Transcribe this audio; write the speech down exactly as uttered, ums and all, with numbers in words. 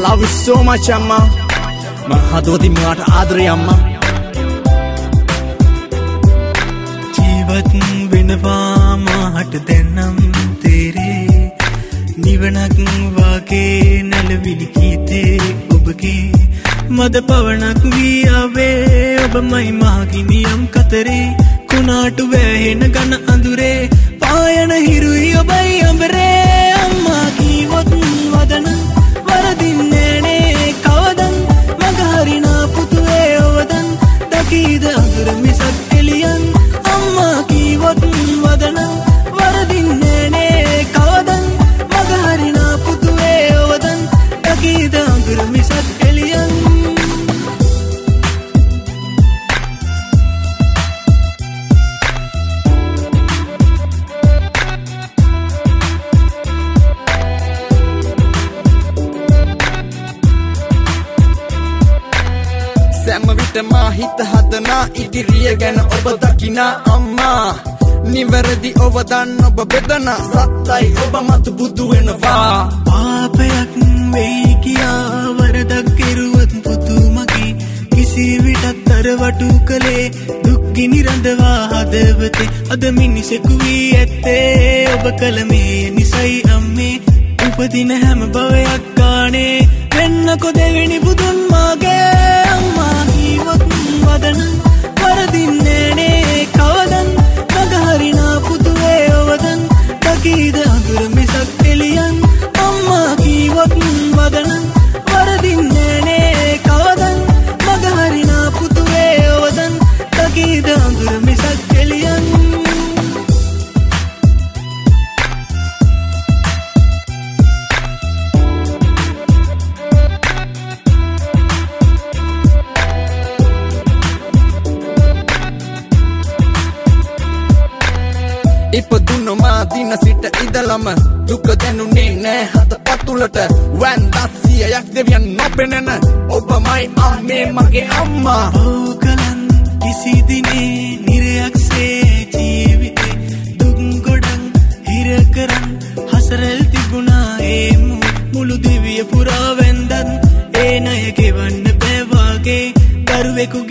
love you so much amma මං හදවතින් මාට ආදරේ අම්මා ජීවත් වෙනවා මාට දැනම් තේරේ නිවනක් වාගේ නැලවිලි කීතේ ඔබගේ මද පවණක් වී ආවේ ඔබමයි මාගිනියම් කතරේ කුණාටු වැහෙන ඝන අඳුරේ පායන හිරුයි ඔබයි අඹරේ අම්මා කීවොත් වදන වරදින්නේ නේ කවදන් මග හරිනා පුතුවේ ඔවදන් දකීද අඳුර මිසක් එළියන් අම්මා කීවොත් වදන වරදින්නේ නේ කවදන් මග හරිනා පුතුවේ ඔවදන් දකීද අඳුර මිසක් එළියන් මා හිත හදනා ඉදිරිය ගැන ඔබ දකිනා අම්මා නිවැරදි ඔබ දන්න ඔබ බෙදන සත්තයි ඔබ මතු බුදු වෙනවා පාපයක් වෙයි කියා වරදක් කෙරුවොත් පුතු මගේ කිසි විටත් අර වටු කලේ දුක්ගිනි රඳවා හදවතේ අද මිනිසෙකු වී ඇත්තේ ඔබ කල මේ නිසයි අම්මේ උපදින හැම භවයක් ගානේ වෙන්නකො දෙවෙනි බුදුන් මාගේ අම්මා කීවොත් වදන වරදින්නේ නේ කවදන් මග හරිනා පුතුවේ ඔවදන් දකීද අඳුර මිසක් එළියන් අම්මා කීවොත් වදන වරදින්නේ නේ කවදන් මග හරිනා පුතුවේ ඔවදන් දකීද අඳුර මිසක් එළියන් ඉපදුණු මා දින සිට ඉදලම දුක දැනුනේ නෑ හත පතුලට වන්දත් සියයක් දෙවියන් නොපෙනෙන ඔබමයි අම්මේ මගේ අම්මා ඕකලන් කිසි දිනේ නිරයක්සේ ජීවිතේ දුක් ගොඩක් හිර කරන් හසරල් තිබුණා ඒ මුළු දිවිය පුරා වෙන්දත් ඒ ණය ගෙවන්න බෑ වාගේ දරුවෙකු